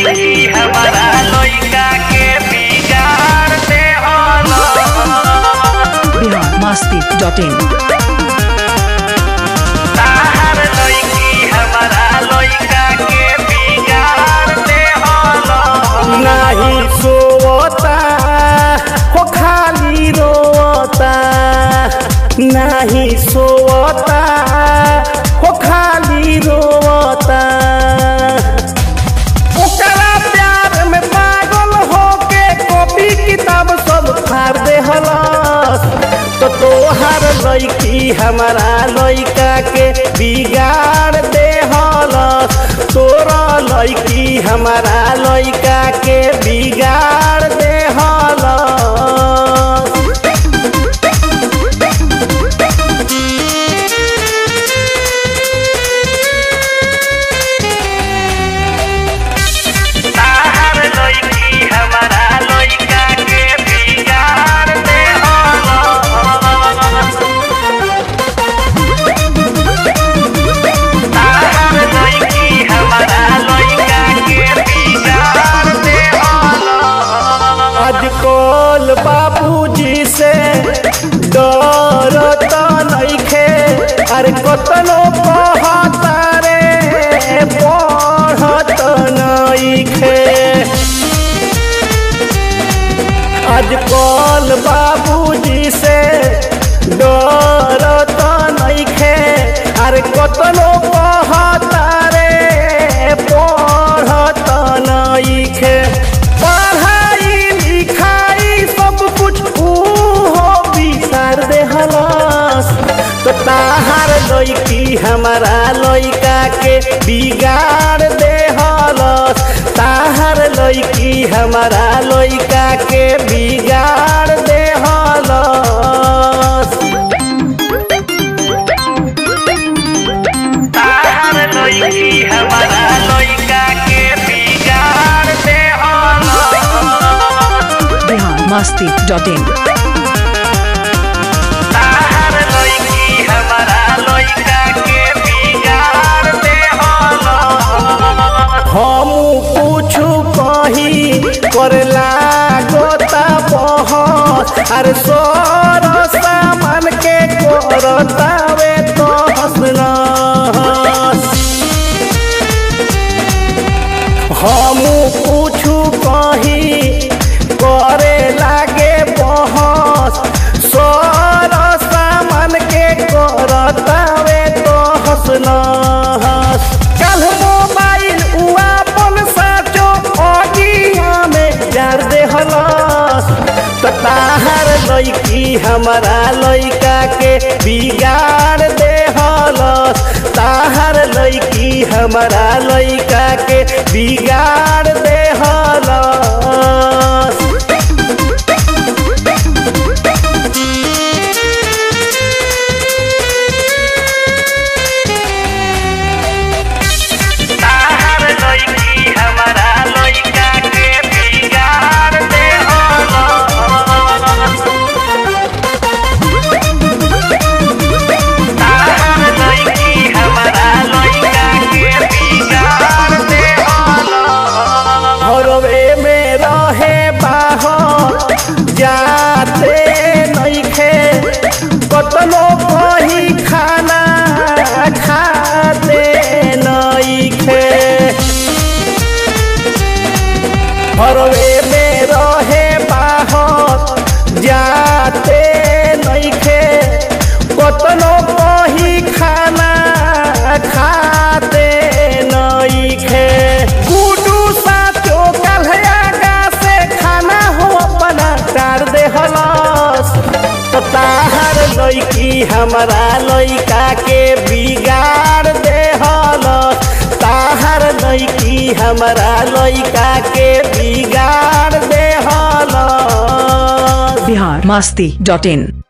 लड़की हमारा लइका के बिगाड़ दे होला। biharmasti.in ताहर लड़की हमारा लइका के बिगाड़ दे होला। नहीं सोता हो खाली रोता, नहीं सोता हो खाली रोता। ओकरा प्यार में पागल होके कॉपी किताब सब फाड़ दे हलस। तो तोहार लड़की हमारा लइका के बिगाड़ दे हलस। तोरा लड़की हमारा लइका के बिगाड़ दे हलस। ताहर लड़की हमारा लइका के बिगाड़ दे होला। ताहर लड़की हमारा लइका के बिगाड़ दे होला। आजकल बाबूजी से डरत नइखे, अरे कतनो कहता रे पढ़त नइखे। आजकल बाबूजी से डरत नइखे, अरे कतनो कहता रे पढ़त नइखे। पढ़ाई लिखाई सब कुछ हो बिसार दे हलस। तो ताहार लड़की हमारा लइका के बिगाड़ दे हलस। ताहार लड़की हमारा लइका के बिगाड़ दे हलस। ताहर लड़की हमारा लइका के बिगाड़ दे होला। biharmasti.in ताहर लड़की हमारा लइका के बिगाड़ दे होला। हम कुछ कही करला गोता बहस, अरे सोर सामान के करतावे तो हंसनस। हम कुछ कही करे लागे बहस, सोर सामान के करतावे तो हंसनस। कल मोबाइल उआपन साचो अगिया में जार दे हलस। तो ताहर लड़की हमारा लइका के बिगाड़ दे हलस। ताहर लड़की हमारा लइका के बिगाड़ दे हलस। ताहर लड़की हमारा लइका के बिगाड़ दे होला। ताहर लड़की हमारा लइका के बिगाड़ दे होला। घरवे में रहे बाहर जाते नइखे, कतनो कही खाना खाते नइखे। घरवे में रहे बाहर जाते नइखे, कतनो कही खाना खाते नइखे। गुडू साचो कल्हयागा से खाना हो अपना टार दे हलस। तो ताहर लड़की हमारा लइका के बिगाड़ दे हलस। ताहर लड़की हमारा लइका के बिगाड़ दे हलस। biharmasti.in